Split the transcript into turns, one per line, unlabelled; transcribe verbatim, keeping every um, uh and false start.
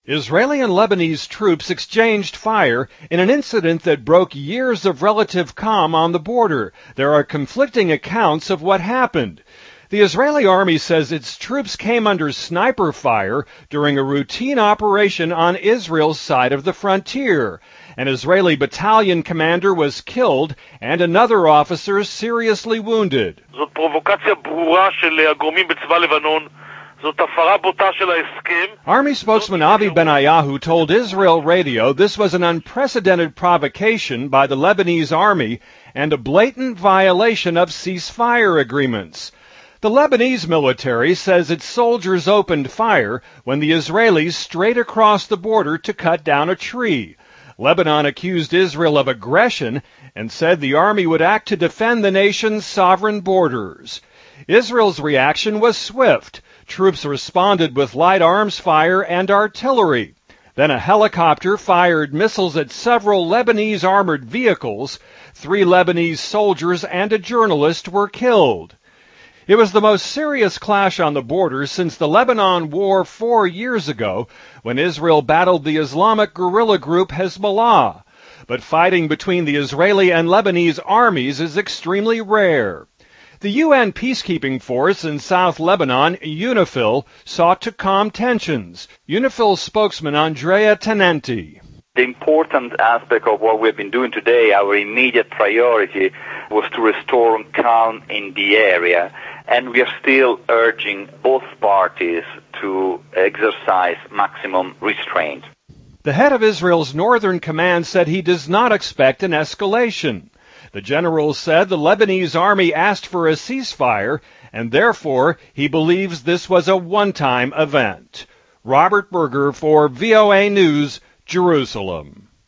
Israeli and Lebanese troops exchanged fire in an incident that broke years of relative calm on the border. There are conflicting accounts of what happened. The Israeli army says its troops came under sniper fire during a routine operation on Israel's side of the frontier. An Israeli battalion commander was killed and another officer seriously wounded.
זאת פרובוקציה ברורה של הגורמים בצבא לבנון. זאת הפרה בוטה של ההסכם.
Army spokesman Avi Benayahu told Israel Radio this was an unprecedented provocation by the Lebanese army and a blatant violation of ceasefire agreements. The Lebanese military says its soldiers opened fire when the Israelis strayed across the border to cut down a tree. Lebanon accused Israel of aggression and said the army would act to defend the nation's sovereign borders. Israel's reaction was swift. Troops responded with light arms fire and artillery. Then a helicopter fired missiles at several Lebanese armored vehicles. Three Lebanese soldiers and a journalist were killed. It was the most serious clash on the border since the Lebanon War four years ago when Israel battled the Islamic guerrilla group Hezbollah. But fighting between the Israeli and Lebanese armies is extremely rare. The U N peacekeeping force in South Lebanon, UNIFIL, sought to calm tensions. UNIFIL spokesman Andrea Tenenti.
The important aspect of what we've been doing today, our immediate priority, was to restore calm in the area. And we are still urging both parties to exercise maximum restraint.
The head of Israel's Northern Command said he does not expect an escalation. The general said the Lebanese army asked for a ceasefire, and therefore he believes this was a one-time event. Robert Berger for V O A News, Jerusalem.